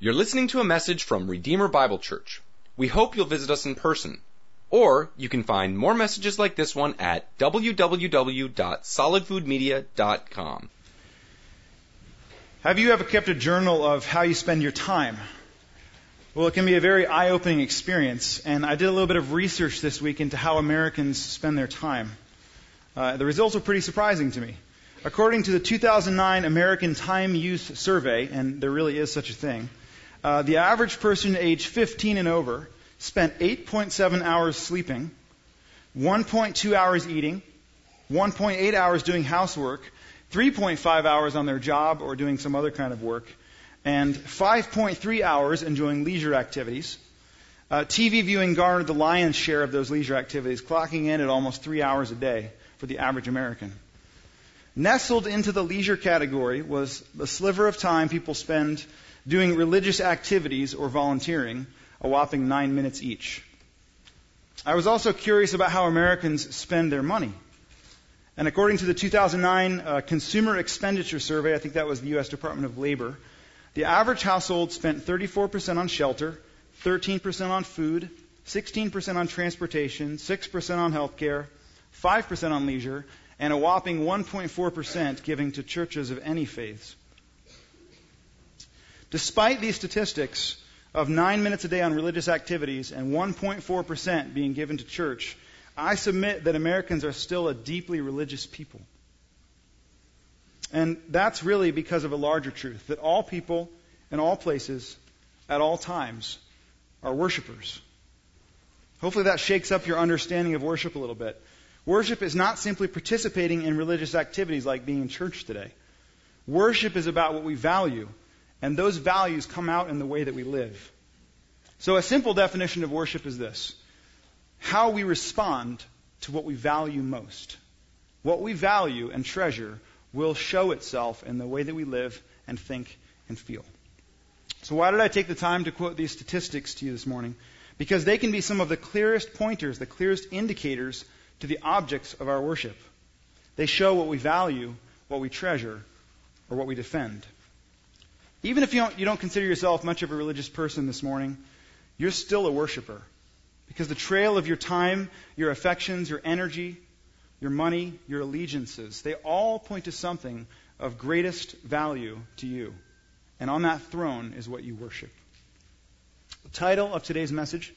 You're listening to a message from Redeemer Bible Church. We hope you'll visit us in person. Or you can find more messages like this one at www.solidfoodmedia.com. Have you ever kept a journal of how you spend your time? Well, it can be a very eye-opening experience, and I did a little bit of research this week into how Americans spend their time. The results were pretty surprising to me. According to the 2009 American Time Use Survey, and there really is such a thing, the average person aged 15 and over spent 8.7 hours sleeping, 1.2 hours eating, 1.8 hours doing housework, 3.5 hours on their job or doing some other kind of work, and 5.3 hours enjoying leisure activities. TV viewing garnered the lion's share of those leisure activities, clocking in at almost 3 hours a day for the average American. Nestled into the leisure category was the sliver of time people spend doing religious activities or volunteering, a whopping 9 minutes each. I was also curious about how Americans spend their money. And according to the 2009 Consumer Expenditure Survey, I think that was the U.S. Department of Labor, the average household spent 34% on shelter, 13% on food, 16% on transportation, 6% on health care, 5% on leisure, and a whopping 1.4% giving to churches of any faiths. Despite these statistics of 9 minutes a day on religious activities and 1.4% being given to church, I submit that Americans are still a deeply religious people. And that's really because of a larger truth, that all people in all places at all times are worshipers. Hopefully that shakes up your understanding of worship a little bit. Worship is not simply participating in religious activities like being in church today. Worship is about what we value, and those values come out in the way that we live. So a simple definition of worship is this: how we respond to what we value most. What we value and treasure will show itself in the way that we live and think and feel. So why did I take the time to quote these statistics to you this morning? Because they can be some of the clearest pointers, the clearest indicators to the objects of our worship. They show what we value, what we treasure, or what we defend. Even if you don't consider yourself much of a religious person this morning, you're still a worshiper. Because the trail of your time, your affections, your energy, your money, your allegiances, they all point to something of greatest value to you. And on that throne is what you worship. The title of today's message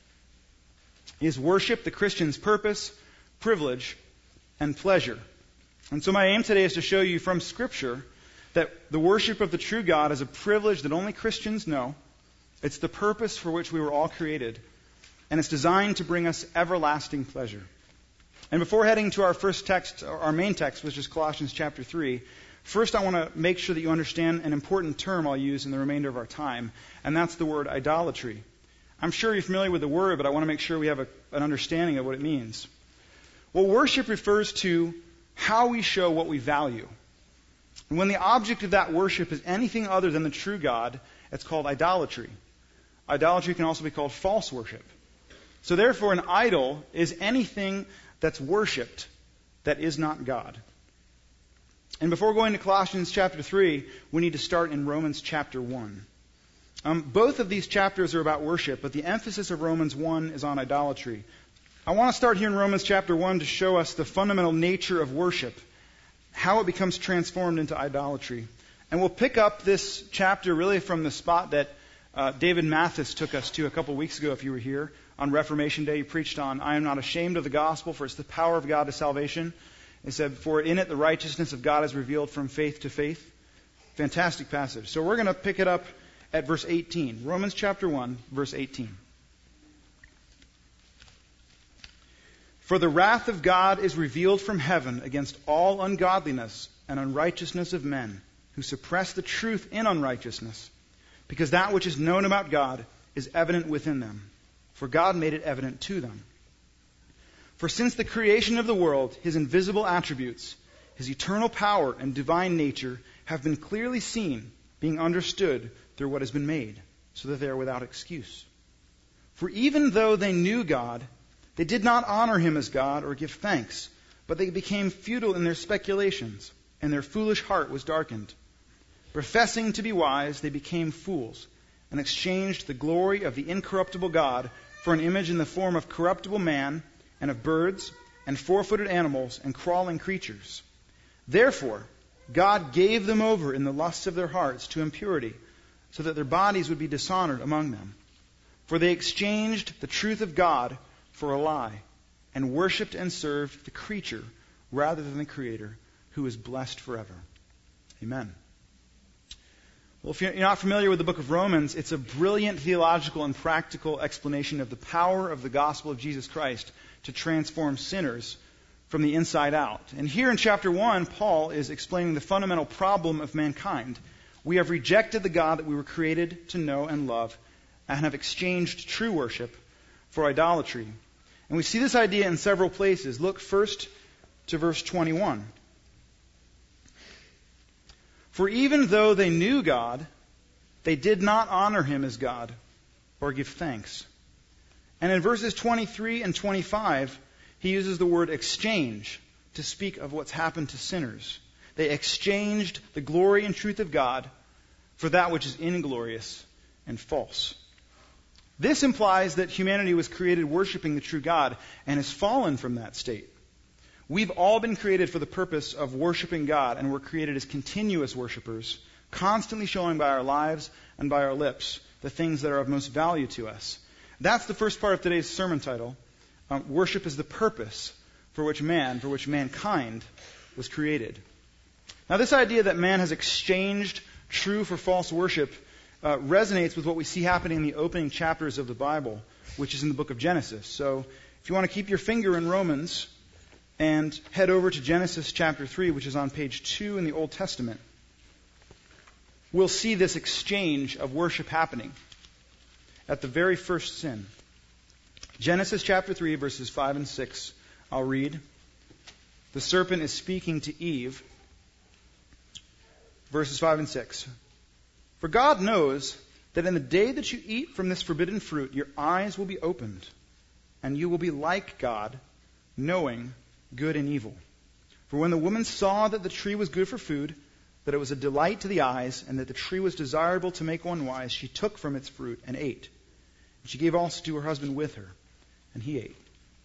is Worship, the Christian's Purpose, Privilege, and Pleasure. And so my aim today is to show you from Scripture that the worship of the true God is a privilege that only Christians know. It's the purpose for which we were all created. And it's designed to bring us everlasting pleasure. And before heading to our first text, our main text, which is Colossians chapter 3, first I want to make sure that you understand an important term I'll use in the remainder of our time, and that's the word idolatry. I'm sure you're familiar with the word, but I want to make sure we have an understanding of what it means. Well, worship refers to how we show what we value. And when the object of that worship is anything other than the true God, it's called idolatry. Idolatry can also be called false worship. So therefore, an idol is anything that's worshipped that is not God. And before going to Colossians chapter 3, we need to start in Romans chapter 1. Both of these chapters are about worship, but the emphasis of Romans 1 is on idolatry. I want to start here in Romans chapter 1 to show us the fundamental nature of worship, how it becomes transformed into idolatry. And we'll pick up this chapter really from the spot that David Mathis took us to a couple weeks ago, if you were here. On Reformation Day, he preached on, I am not ashamed of the gospel, for it's the power of God to salvation. He said, for in it the righteousness of God is revealed from faith to faith. Fantastic passage. So we're going to pick it up at verse 18. Romans chapter 1, verse 18. For the wrath of God is revealed from heaven against all ungodliness and unrighteousness of men, who suppress the truth in unrighteousness, because that which is known about God is evident within them, for God made it evident to them. For since the creation of the world, His invisible attributes, His eternal power and divine nature have been clearly seen, being understood through what has been made, so that they are without excuse. For even though they knew God, they did not honor Him as God or give thanks, but they became futile in their speculations, and their foolish heart was darkened. Professing to be wise, they became fools, and exchanged the glory of the incorruptible God for an image in the form of corruptible man and of birds and four-footed animals and crawling creatures. Therefore, God gave them over in the lusts of their hearts to impurity, so that their bodies would be dishonored among them. For they exchanged the truth of God for a lie, and worshipped and served the creature rather than the Creator, who is blessed forever. Amen. Well, if you're not familiar with the book of Romans, it's a brilliant theological and practical explanation of the power of the gospel of Jesus Christ to transform sinners from the inside out. And here in chapter 1, Paul is explaining the fundamental problem of mankind. We have rejected the God that we were created to know and love, and have exchanged true worship for idolatry. And we see this idea in several places. Look first to verse 21. For even though they knew God, they did not honor him as God or give thanks. And in verses 23 and 25, he uses the word exchange to speak of what's happened to sinners. They exchanged the glory and truth of God for that which is inglorious and false. This implies that humanity was created worshiping the true God and has fallen from that state. We've all been created for the purpose of worshiping God, and we're created as continuous worshipers, constantly showing by our lives and by our lips the things that are of most value to us. That's the first part of today's sermon title. Worship is the purpose for which mankind was created. Now, this idea that man has exchanged true for false worship resonates with what we see happening in the opening chapters of the Bible, which is in the book of Genesis. So, if you want to keep your finger in Romans and head over to Genesis chapter 3, which is on page 2 in the Old Testament, we'll see this exchange of worship happening at the very first sin. Genesis chapter 3, verses 5 and 6, I'll read. The serpent is speaking to Eve. Verses 5 and 6. For God knows that in the day that you eat from this forbidden fruit, your eyes will be opened, and you will be like God, knowing good and evil. For when the woman saw that the tree was good for food, that it was a delight to the eyes, and that the tree was desirable to make one wise, she took from its fruit and ate. And she gave also to her husband with her, and he ate.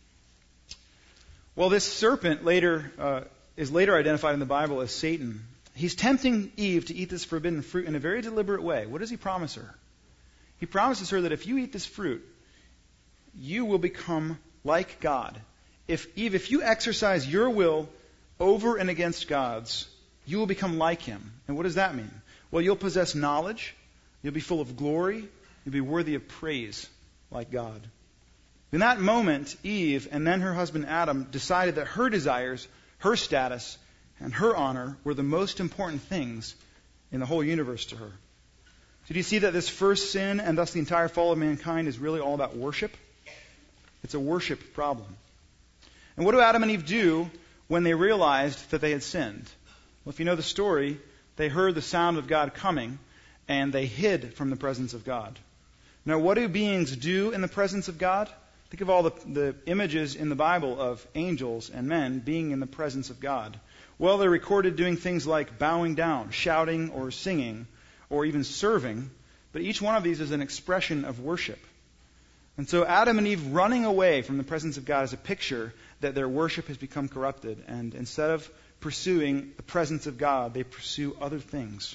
Well, this serpent is later identified in the Bible as Satan. He's tempting Eve to eat this forbidden fruit in a very deliberate way. What does he promise her? He promises her that if you eat this fruit, you will become like God. Eve, if you exercise your will over and against God's, you will become like him. And what does that mean? Well, you'll possess knowledge, you'll be full of glory, you'll be worthy of praise like God. In that moment, Eve and then her husband Adam decided that her desires, her status, and her honor were the most important things in the whole universe to her. So do you see that this first sin and thus the entire fall of mankind is really all about worship? It's a worship problem. And what do Adam and Eve do when they realized that they had sinned? Well, if you know the story, they heard the sound of God coming and they hid from the presence of God. Now, what do beings do in the presence of God? Think of all the images in the Bible of angels and men being in the presence of God. Well, they're recorded doing things like bowing down, shouting or singing, or even serving. But each one of these is an expression of worship. And so Adam and Eve running away from the presence of God is a picture that their worship has become corrupted. And instead of pursuing the presence of God, they pursue other things.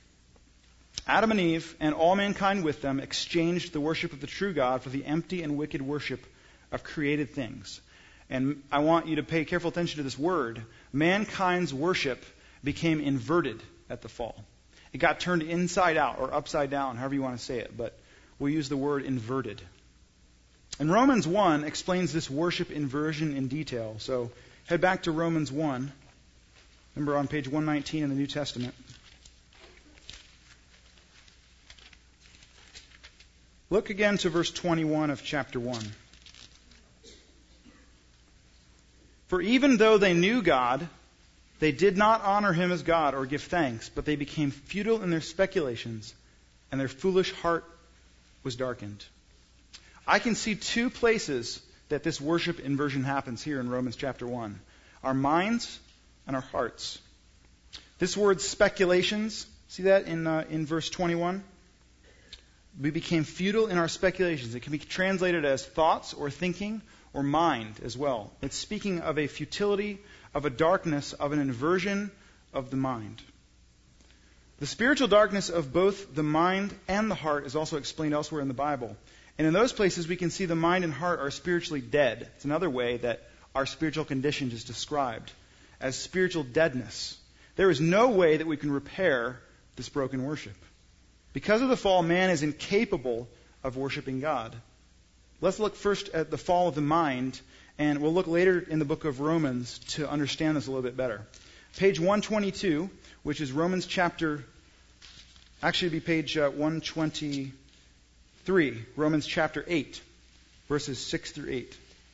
Adam and Eve, and all mankind with them, exchanged the worship of the true God for the empty and wicked worship of created things. And I want you to pay careful attention to this word. Mankind's worship became inverted at the fall. It got turned inside out or upside down, however you want to say it, but we'll use the word inverted. And Romans 1 explains this worship inversion in detail. So head back to Romans 1. Remember on page 119 in the New Testament. Look again to verse 21 of chapter 1. For even though they knew God, they did not honor him as God or give thanks, but they became futile in their speculations, and their foolish heart was darkened. I can see two places that this worship inversion happens here in Romans chapter 1. Our minds and our hearts. This word speculations, see that in verse 21? We became futile in our speculations. It can be translated as thoughts or thinking or mind as well. It's speaking of a futility, of a darkness, of an inversion of the mind. The spiritual darkness of both the mind and the heart is also explained elsewhere in the Bible. And in those places, we can see the mind and heart are spiritually dead. It's another way that our spiritual condition is described as spiritual deadness. There is no way that we can repair this broken worship. Because of the fall, man is incapable of worshiping God. Let's look first at the fall of the mind, and we'll look later in the book of Romans to understand this a little bit better. Page 122, which is Romans chapter, actually it'd be page 123, Romans chapter 8, verses 6 through 8.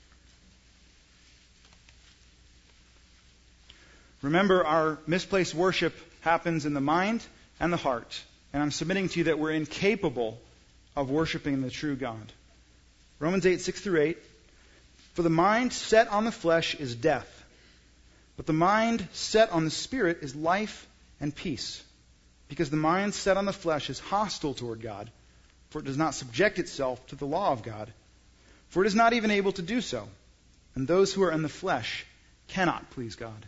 Remember, our misplaced worship happens in the mind and the heart. And I'm submitting to you that we're incapable of worshiping the true God. Romans 8, 6 through 8. For the mind set on the flesh is death, but the mind set on the Spirit is life and peace. Because the mind set on the flesh is hostile toward God, for it does not subject itself to the law of God. For it is not even able to do so. And those who are in the flesh cannot please God.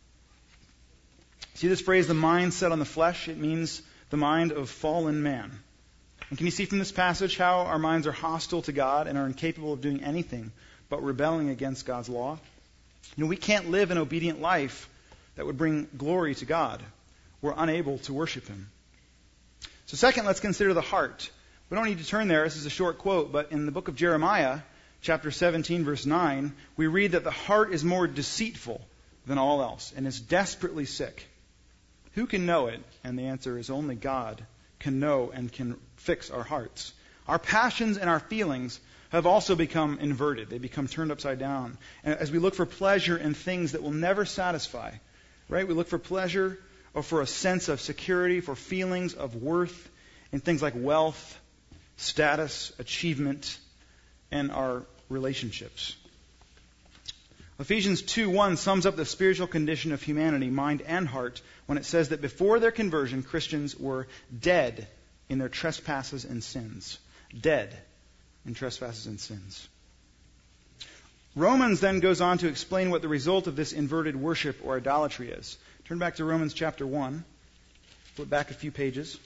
See this phrase, the mind set on the flesh? It means the mind of fallen man. And can you see from this passage how our minds are hostile to God and are incapable of doing anything but rebelling against God's law? You know, we can't live an obedient life that would bring glory to God. We're unable to worship Him. So second, let's consider the heart. We don't need to turn there. This is a short quote, but in the book of Jeremiah, chapter 17, verse 9, we read that the heart is more deceitful than all else and is desperately sick. Who can know it? And the answer is only God can know and can fix our hearts. Our passions and our feelings have also become inverted. They become turned upside down. And as we look for pleasure in things that will never satisfy, right? We look for pleasure or for a sense of security, for feelings of worth in things like wealth, status, achievement, and our relationships. Ephesians 2:1 sums up the spiritual condition of humanity, mind and heart, when it says that before their conversion, Christians were dead in their trespasses and sins. Dead in trespasses and sins. Romans then goes on to explain what the result of this inverted worship or idolatry is. Turn back to Romans chapter 1. Flip back a few pages.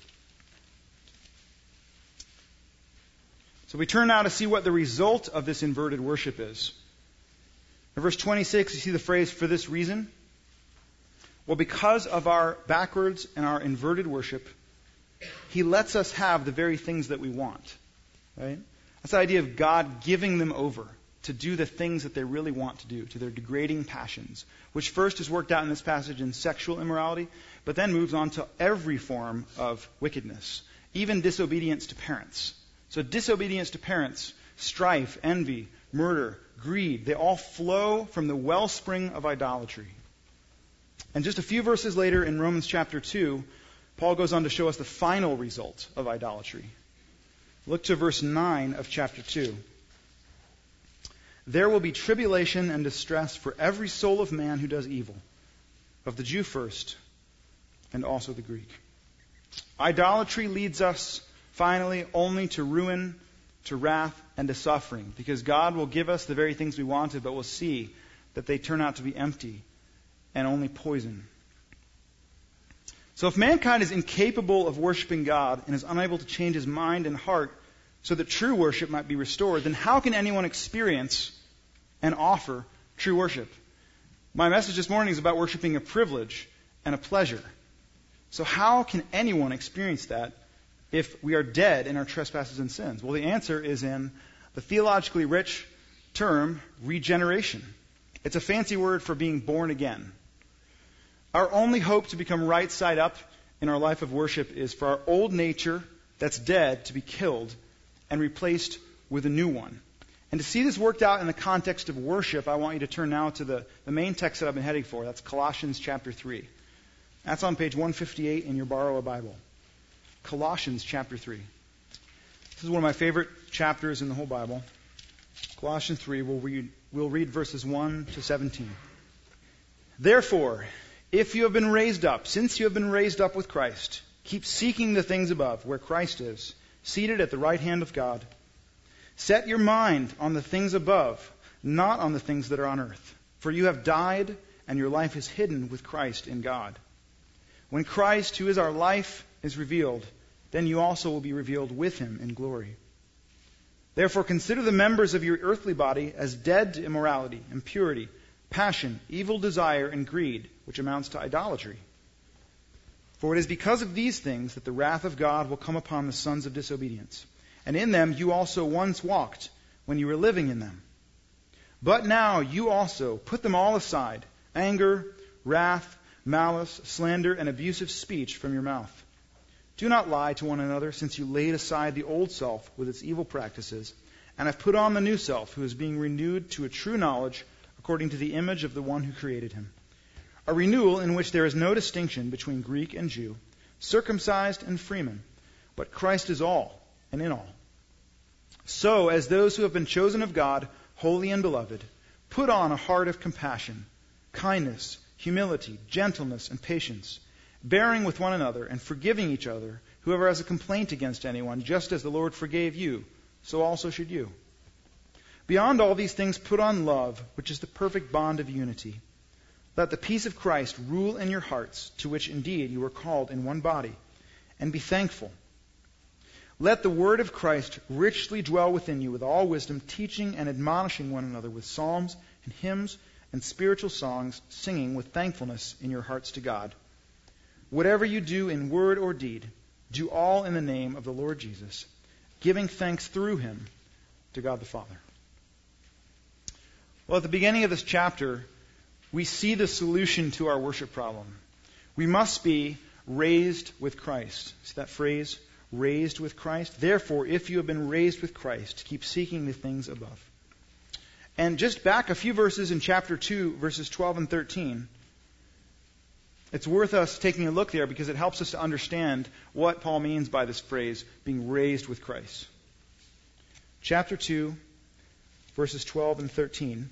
So we turn now to see what the result of this inverted worship is. In verse 26, you see the phrase, for this reason. Well, because of our backwards and our inverted worship, He lets us have the very things that we want. Right? That's the idea of God giving them over to do the things that they really want to do, to their degrading passions, which first is worked out in this passage in sexual immorality, but then moves on to every form of wickedness, even disobedience to parents. So disobedience to parents, strife, envy, murder, greed, they all flow from the wellspring of idolatry. And just a few verses later in Romans chapter 2, Paul goes on to show us the final result of idolatry. Look to verse 9 of chapter 2. There will be tribulation and distress for every soul of man who does evil, of the Jew first, and also the Greek. Idolatry leads us finally only to ruin, to wrath, and to suffering, because God will give us the very things we wanted, but we'll see that they turn out to be empty and only poison. So if mankind is incapable of worshiping God and is unable to change his mind and heart so that true worship might be restored, then how can anyone experience and offer true worship? My message this morning is about worshiping a privilege and a pleasure. So how can anyone experience that if we are dead in our trespasses and sins? Well, the answer is in the theologically rich term, regeneration. It's a fancy word for being born again. Our only hope to become right side up in our life of worship is for our old nature that's dead to be killed and replaced with a new one. And to see this worked out in the context of worship, I want you to turn now to the main text that I've been heading for. That's Colossians chapter 3. That's on page 158 in your Borrow a Bible. Colossians chapter 3. This is one of my favorite chapters in the whole Bible. Colossians 3, we'll read verses 1 to 17. Therefore, if you have been raised up, since you have been raised up with Christ, keep seeking the things above, where Christ is, seated at the right hand of God. Set your mind on the things above, not on the things that are on earth. For you have died, and your life is hidden with Christ in God. When Christ, who is our life, is revealed, then you also will be revealed with him in glory. Therefore consider the members of your earthly body as dead to immorality, impurity, passion, evil desire, and greed, which amounts to idolatry. For it is because of these things that the wrath of God will come upon the sons of disobedience. And in them you also once walked when you were living in them. But now you also put them all aside, anger, wrath, malice, slander, and abusive speech from your mouth. Do not lie to one another, since you laid aside the old self with its evil practices, and have put on the new self, who is being renewed to a true knowledge according to the image of the one who created him. A renewal in which there is no distinction between Greek and Jew, circumcised and freeman, but Christ is all and in all. So, as those who have been chosen of God, holy and beloved, put on a heart of compassion, kindness, humility, gentleness, and patience, bearing with one another and forgiving each other, whoever has a complaint against anyone, just as the Lord forgave you, so also should you. Beyond all these things, put on love, which is the perfect bond of unity. Let the peace of Christ rule in your hearts, to which indeed you were called in one body, and be thankful. Let the word of Christ richly dwell within you with all wisdom, teaching and admonishing one another with psalms and hymns and spiritual songs, singing with thankfulness in your hearts to God. Whatever you do in word or deed, do all in the name of the Lord Jesus, giving thanks through him to God the Father. Well, at the beginning of this chapter, we see the solution to our worship problem. We must be raised with Christ. See that phrase? Raised with Christ. Therefore, if you have been raised with Christ, keep seeking the things above. And just back a few verses in chapter 2, verses 12 and 13, it's worth us taking a look there because it helps us to understand what Paul means by this phrase, being raised with Christ. Chapter 2, verses 12 and 13.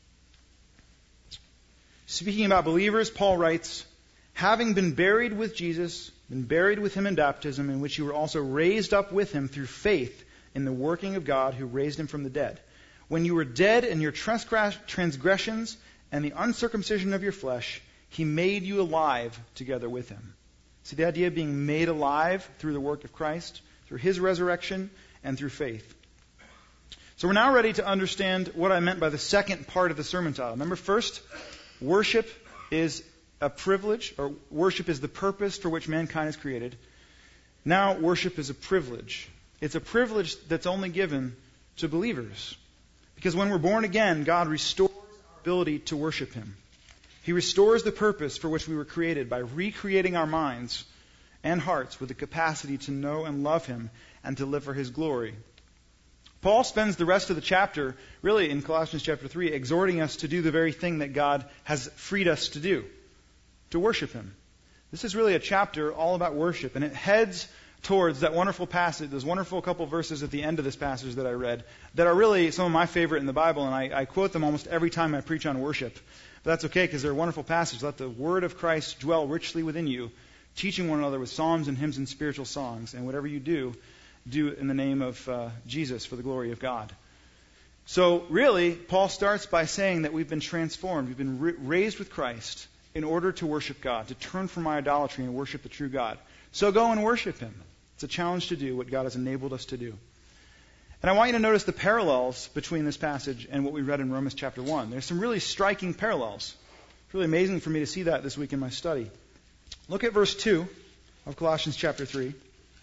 Speaking about believers, Paul writes, having been buried with Jesus, been buried with him in baptism, in which you were also raised up with him through faith in the working of God who raised him from the dead. When you were dead in your transgressions and the uncircumcision of your flesh, he made you alive together with him. See the idea of being made alive through the work of Christ, through his resurrection, and through faith. So we're now ready to understand what I meant by the second part of the sermon title. Remember, first, worship is a privilege, or worship is the purpose for which mankind is created. Now, worship is a privilege. It's a privilege that's only given to believers. Because when we're born again, God restores our ability to worship him. He restores the purpose for which we were created by recreating our minds and hearts with the capacity to know and love him and to live for his glory. Paul spends the rest of the chapter, really in Colossians chapter 3, exhorting us to do the very thing that God has freed us to do, to worship him. This is really a chapter all about worship, and it heads towards that wonderful passage, those wonderful couple verses at the end of this passage that I read, that are really some of my favorite in the Bible, and I quote them almost every time I preach on worship. But that's okay, because they're a wonderful passage. Let the word of Christ dwell richly within you, teaching one another with psalms and hymns and spiritual songs, and whatever you do, do it in the name of Jesus for the glory of God. So really, Paul starts by saying that we've been transformed. We've been raised with Christ in order to worship God, to turn from our idolatry and worship the true God. So go and worship him. It's a challenge to do what God has enabled us to do. And I want you to notice the parallels between this passage and what we read in Romans chapter 1. There's some really striking parallels. It's really amazing for me to see that this week in my study. Look at verse 2 of Colossians chapter 3.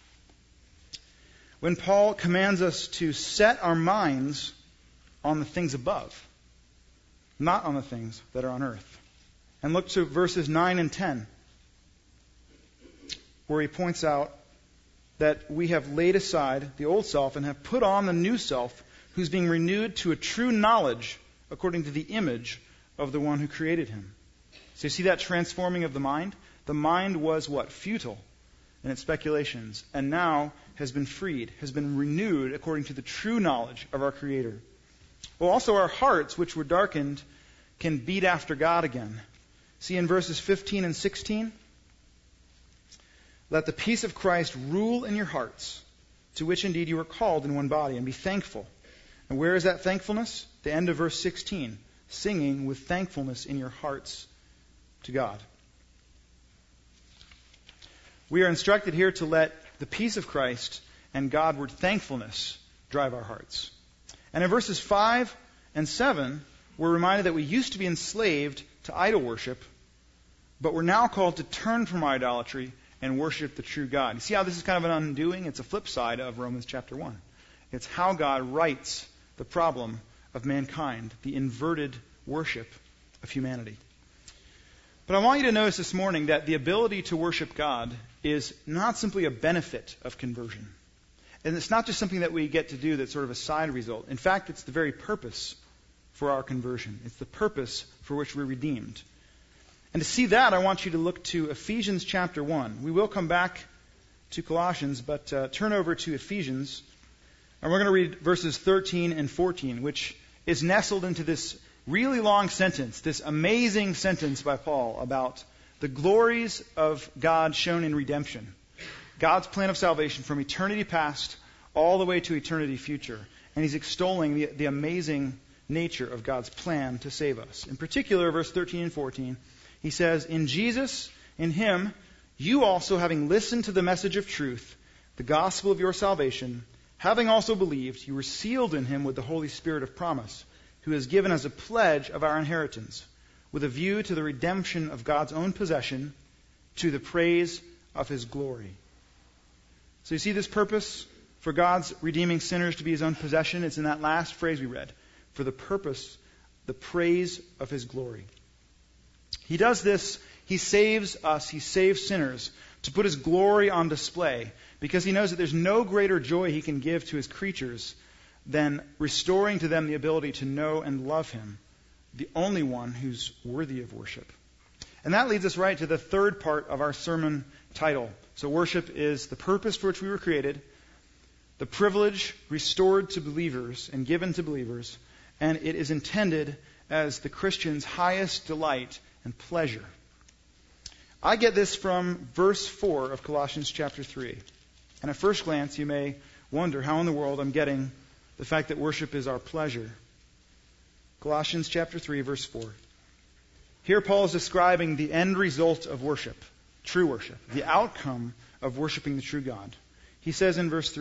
When Paul commands us to set our minds on the things above, not on the things that are on earth. And look to verses 9 and 10, where he points out that we have laid aside the old self and have put on the new self, who's being renewed to a true knowledge according to the image of the one who created him. So you see that transforming of the mind? The mind was what? Futile in its speculations, and now has been freed, has been renewed according to the true knowledge of our Creator. Well, also our hearts, which were darkened, can beat after God again. See in verses 15 and 16? Let the peace of Christ rule in your hearts, to which indeed you are called in one body, and be thankful. And where is that thankfulness? The end of verse 16. Singing with thankfulness in your hearts to God. We are instructed here to let the peace of Christ and Godward thankfulness drive our hearts. And in verses 5 and 7, we're reminded that we used to be enslaved to idol worship, but we're now called to turn from idolatry and worship the true God. You see how this is kind of an undoing? It's a flip side of Romans chapter 1. It's how God rights the problem of mankind, the inverted worship of humanity. But I want you to notice this morning that the ability to worship God is not simply a benefit of conversion. And it's not just something that we get to do that's sort of a side result. In fact, it's the very purpose for our conversion. It's the purpose for which we're redeemed. And to see that, I want you to look to Ephesians chapter 1. We will come back to Colossians, but turn over to Ephesians. And we're going to read verses 13 and 14, which is nestled into this really long sentence, this amazing sentence by Paul about the glories of God shown in redemption. God's plan of salvation from eternity past all the way to eternity future. And he's extolling the amazing nature of God's plan to save us. In particular, verse 13 and 14, he says, in Jesus, in him, you also having listened to the message of truth, the gospel of your salvation, having also believed, you were sealed in him with the Holy Spirit of promise, who is given as a pledge of our inheritance, with a view to the redemption of God's own possession, to the praise of his glory. So you see this purpose for God's redeeming sinners to be his own possession? It's in that last phrase we read. For the purpose, the praise of his glory. He does this, he saves us, he saves sinners to put his glory on display because he knows that there's no greater joy he can give to his creatures than restoring to them the ability to know and love him, the only one who's worthy of worship. And that leads us right to the third part of our sermon title. So worship is the purpose for which we were created, the privilege restored to believers and given to believers, and it is intended as the Christian's highest delight and pleasure. I get this from verse 4 of Colossians chapter 3. And at first glance, you may wonder how in the world I'm getting the fact that worship is our pleasure. Colossians chapter 3, verse 4. Here Paul is describing the end result of worship, true worship, the outcome of worshiping the true God. He says in verse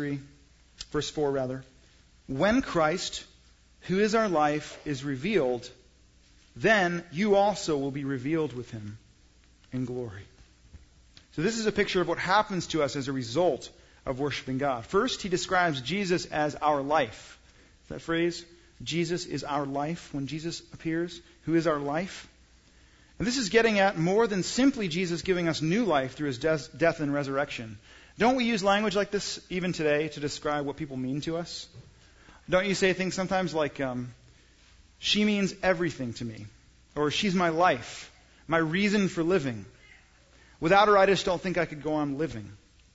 4, when Christ, who is our life, is revealed, then you also will be revealed with him in glory. So this is a picture of what happens to us as a result of worshiping God. First, he describes Jesus as our life. That phrase, Jesus is our life, when Jesus appears, who is our life. And this is getting at more than simply Jesus giving us new life through his death and resurrection. Don't we use language like this even today to describe what people mean to us? Don't you say things sometimes like, she means everything to me, or she's my life, my reason for living. Without her, I just don't think I could go on living.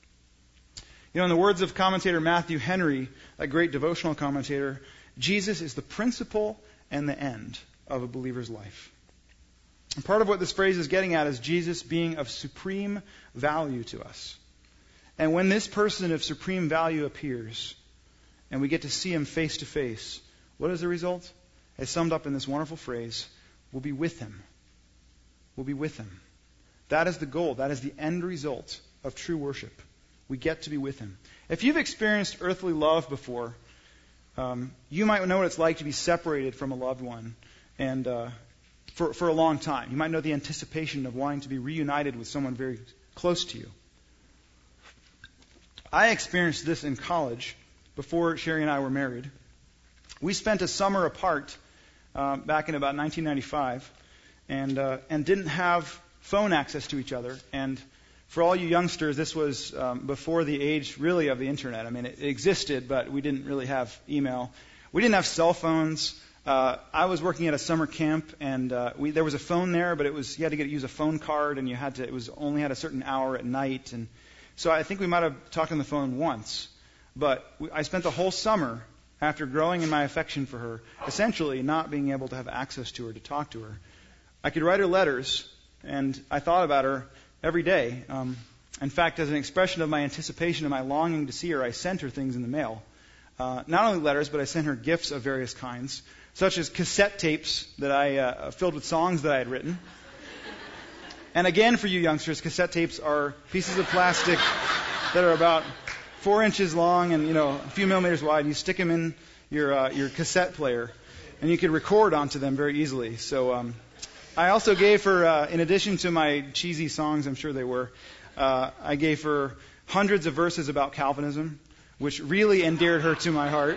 You know, in the words of commentator Matthew Henry, a great devotional commentator, Jesus is the principle and the end of a believer's life. And part of what this phrase is getting at is Jesus being of supreme value to us. And when this person of supreme value appears, and we get to see him face to face, what is the result? It's summed up in this wonderful phrase, we'll be with him. We'll be with him. That is the goal. That is the end result of true worship. We get to be with him. If you've experienced earthly love before, you might know what it's like to be separated from a loved one and for a long time. You might know the anticipation of wanting to be reunited with someone very close to you. I experienced this in college before Sherry and I were married. We spent a summer apart back in about 1995 and didn't have phone access to each other. And for all you youngsters, this was before the age really of the internet. I mean, it existed, but we didn't really have email. We didn't have cell phones. I was working at a summer camp, and there was a phone there, but you had to use a phone card, and it was only had a certain hour at night. And so I think we might have talked on the phone once. But I spent the whole summer, after growing in my affection for her, essentially not being able to have access to her, to talk to her. I could write her letters, and I thought about her every day. In fact, as an expression of my anticipation and my longing to see her, I sent her things in the mail. Not only letters, but I sent her gifts of various kinds, such as cassette tapes that I filled with songs that I had written. And again, for you youngsters, cassette tapes are pieces of plastic that are about 4 inches long and a few millimeters wide. You stick them in your cassette player, and you can record onto them very easily. So I also gave her, in addition to my cheesy songs, I'm sure they were, I gave her hundreds of verses about Calvinism, which really endeared her to my heart.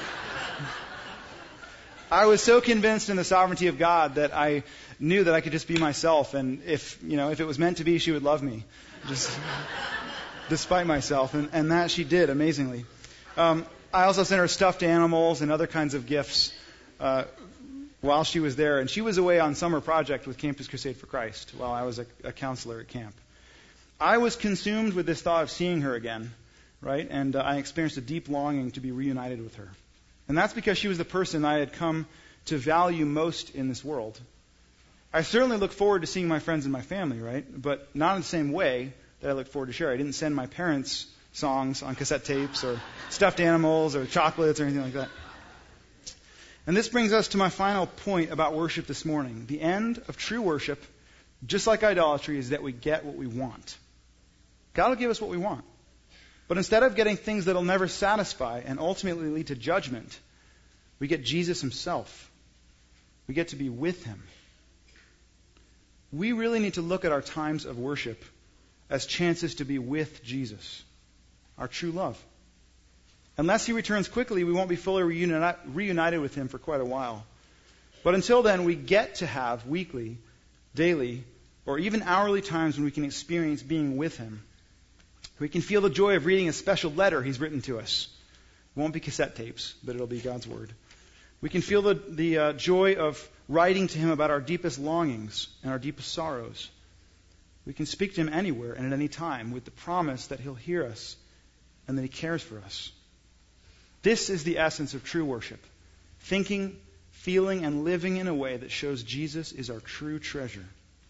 I was so convinced in the sovereignty of God that I knew that I could just be myself, and if it was meant to be, she would love me, just despite myself, and that she did amazingly. I also sent her stuffed animals and other kinds of gifts while she was there, and she was away on summer project with Campus Crusade for Christ while I was a counselor at camp. I was consumed with this thought of seeing her again, right? And I experienced a deep longing to be reunited with her. And that's because she was the person I had come to value most in this world. I certainly look forward to seeing my friends and my family, right? But not in the same way that I look forward to share. I didn't send my parents songs on cassette tapes or stuffed animals or chocolates or anything like that. And this brings us to my final point about worship this morning. The end of true worship, just like idolatry, is that we get what we want. God will give us what we want. But instead of getting things that will never satisfy and ultimately lead to judgment, we get Jesus himself. We get to be with him. We really need to look at our times of worship as chances to be with Jesus, our true love. Unless he returns quickly, we won't be fully reunited with him for quite a while. But until then, we get to have weekly, daily, or even hourly times when we can experience being with him. We can feel the joy of reading a special letter he's written to us. It won't be cassette tapes, but it'll be God's word. We can feel the joy of writing to him about our deepest longings and our deepest sorrows. We can speak to him anywhere and at any time with the promise that he'll hear us and that he cares for us. This is the essence of true worship. Thinking, feeling, and living in a way that shows Jesus is our true treasure.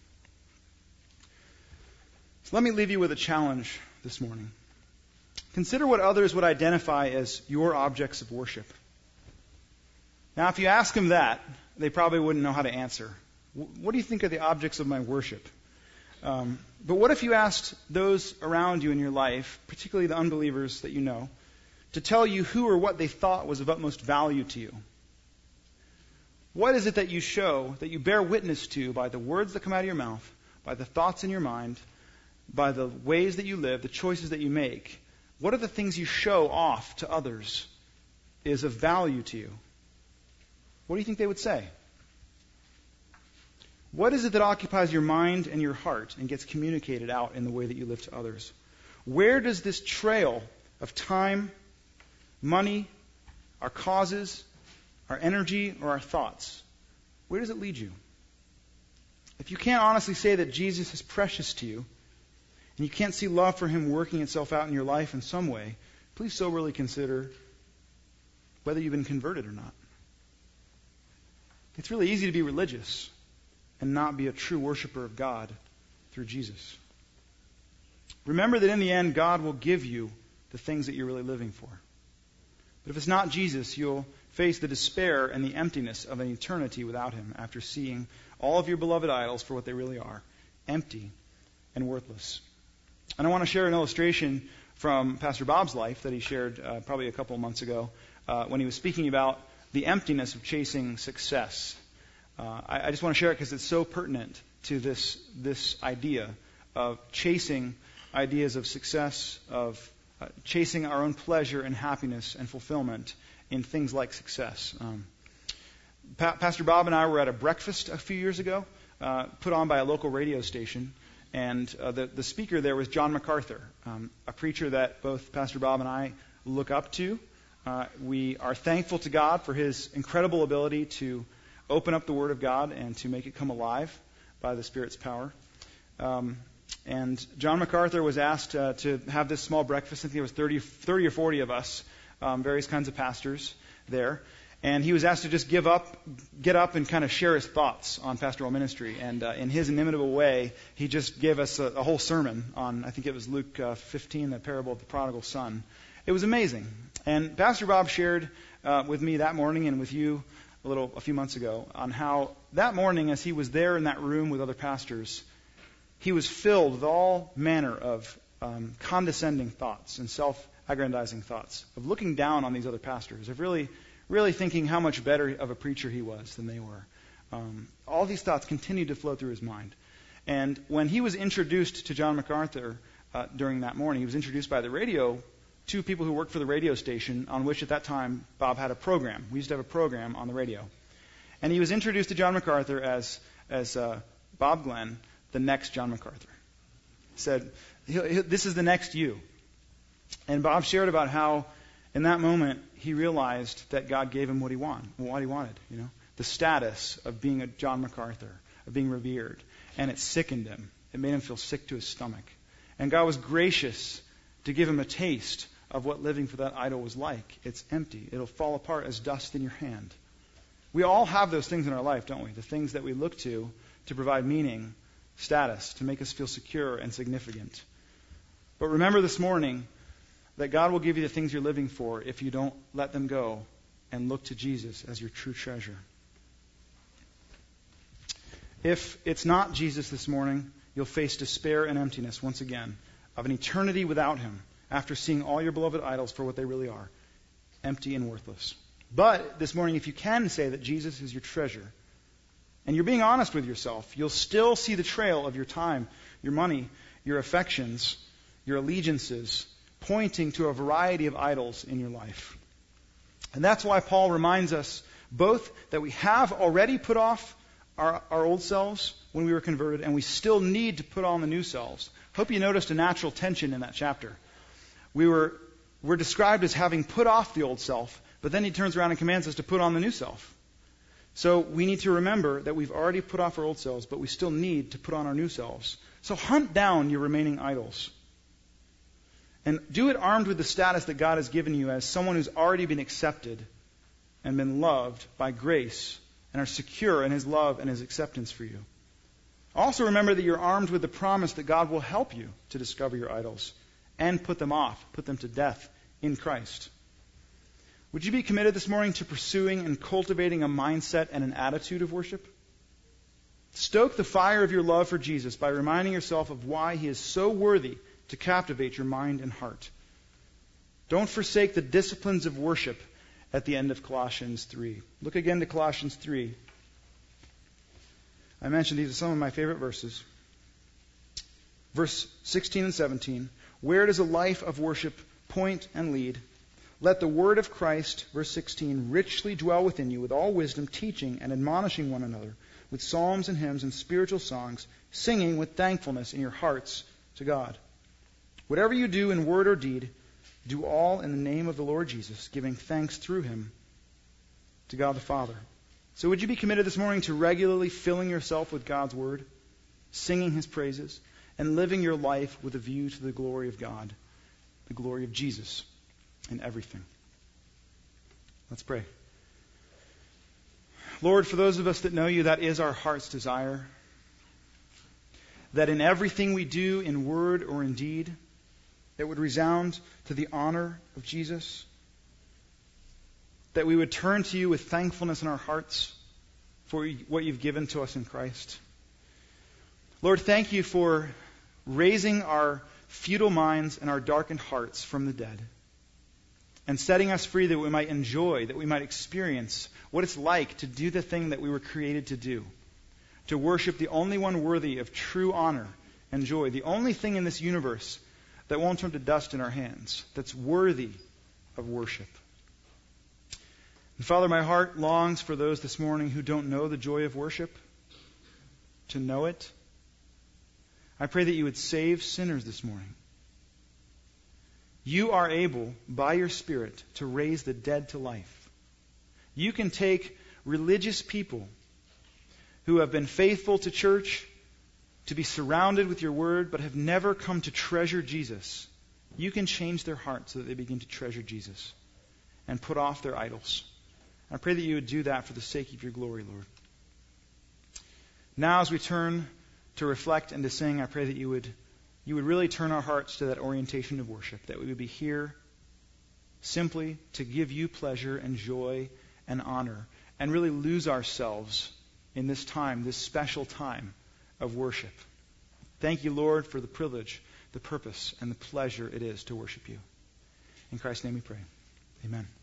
So let me leave you with a challenge this morning. Consider what others would identify as your objects of worship. Now, if you ask them that, they probably wouldn't know how to answer. What do you think are the objects of my worship? But what if you asked those around you in your life, particularly the unbelievers that you know, to tell you who or what they thought was of utmost value to you? What is it that you show, that you bear witness to by the words that come out of your mouth, by the thoughts in your mind, by the ways that you live, the choices that you make? What are the things you show off to others is of value to you? What do you think they would say? What is it that occupies your mind and your heart and gets communicated out in the way that you live to others? Where does this trail of time, money, our causes, our energy, or our thoughts, where does it lead you? If you can't honestly say that Jesus is precious to you, and you can't see love for him working itself out in your life in some way, please soberly consider whether you've been converted or not. It's really easy to be religious and not be a true worshiper of God through Jesus. Remember that in the end, God will give you the things that you're really living for. But if it's not Jesus, you'll face the despair and the emptiness of an eternity without him after seeing all of your beloved idols for what they really are, empty and worthless. And I want to share an illustration from Pastor Bob's life that he shared probably a couple of months ago when he was speaking about the emptiness of chasing success. I just want to share it because it's so pertinent to this idea of chasing ideas of success, of chasing our own pleasure and happiness and fulfillment in things like success. Pastor Bob and I were at a breakfast a few years ago, put on by a local radio station, and the speaker there was John MacArthur, a preacher that both Pastor Bob and I look up to. We are thankful to God for his incredible ability to open up the Word of God and to make it come alive by the Spirit's power. And John MacArthur was asked to have this small breakfast. I think it was 30 or 40 of us, various kinds of pastors there. And he was asked to just get up and kind of share his thoughts on pastoral ministry. And in his inimitable way, he just gave us a whole sermon on, I think it was Luke 15, the parable of the prodigal son. It was amazing. And Pastor Bob shared with me that morning and with you a few months ago on how that morning, as he was there in that room with other pastors, he was filled with all manner of condescending thoughts and self-aggrandizing thoughts, of looking down on these other pastors, of really thinking how much better of a preacher he was than they were. All these thoughts continued to flow through his mind. And when he was introduced to John MacArthur during that morning, he was introduced by the radio, two people who worked for the radio station on which at that time Bob had a program. We used to have a program on the radio. And he was introduced to John MacArthur as Bob Glenn, the next John MacArthur. He said, "This is the next you." And Bob shared about how in that moment he realized that God gave him what he wanted, the status of being a John MacArthur, of being revered. And it sickened him. It made him feel sick to his stomach. And God was gracious to give him a taste of what living for that idol was like. It's empty. It'll fall apart as dust in your hand. We all have those things in our life, don't we? The things that we look to provide meaning, status, to make us feel secure and significant. But remember this morning that God will give you the things you're living for if you don't let them go and look to Jesus as your true treasure. If it's not Jesus this morning, you'll face despair and emptiness once again of an eternity without him after seeing all your beloved idols for what they really are, empty and worthless. But this morning, if you can say that Jesus is your treasure, and you're being honest with yourself, you'll still see the trail of your time, your money, your affections, your allegiances, pointing to a variety of idols in your life. And that's why Paul reminds us both that we have already put off our old selves when we were converted, and we still need to put on the new selves. Hope you noticed a natural tension in that chapter. We're described as having put off the old self, but then he turns around and commands us to put on the new self. So we need to remember that we've already put off our old selves, but we still need to put on our new selves. So hunt down your remaining idols. And do it armed with the status that God has given you as someone who's already been accepted and been loved by grace and are secure in his love and his acceptance for you. Also remember that you're armed with the promise that God will help you to discover your idols and put them off, put them to death in Christ. Would you be committed this morning to pursuing and cultivating a mindset and an attitude of worship? Stoke the fire of your love for Jesus by reminding yourself of why he is so worthy to captivate your mind and heart. Don't forsake the disciplines of worship at the end of Colossians 3. Look again to Colossians 3. I mentioned these are some of my favorite verses. Verse 16 and 17. Where does a life of worship point and lead? Let the word of Christ, verse 16, richly dwell within you with all wisdom, teaching and admonishing one another with psalms and hymns and spiritual songs, singing with thankfulness in your hearts to God. Whatever you do in word or deed, do all in the name of the Lord Jesus, giving thanks through him to God the Father. So would you be committed this morning to regularly filling yourself with God's word, singing his praises, and living your life with a view to the glory of God, the glory of Jesus in everything? Let's pray. Lord, for those of us that know you, that is our heart's desire, that in everything we do, in word or in deed, it would resound to the honor of Jesus, that we would turn to you with thankfulness in our hearts for what you've given to us in Christ. Lord, thank you for raising our futile minds and our darkened hearts from the dead and setting us free that we might enjoy, that we might experience what it's like to do the thing that we were created to do, to worship the only one worthy of true honor and joy, the only thing in this universe that won't turn to dust in our hands, that's worthy of worship. And Father, my heart longs for those this morning who don't know the joy of worship, to know it. I pray that you would save sinners this morning. You are able, by your Spirit, to raise the dead to life. You can take religious people who have been faithful to church, to be surrounded with your word, but have never come to treasure Jesus. You can change their hearts so that they begin to treasure Jesus and put off their idols I pray that you would do that for the sake of your glory, Lord. Now, as we turn to reflect and to sing, I pray that you would really turn our hearts to that orientation of worship, that we would be here simply to give you pleasure and joy and honor, and really lose ourselves in this time, this special time of worship. Thank you, Lord, for the privilege, the purpose, and the pleasure it is to worship you. In Christ's name we pray. Amen.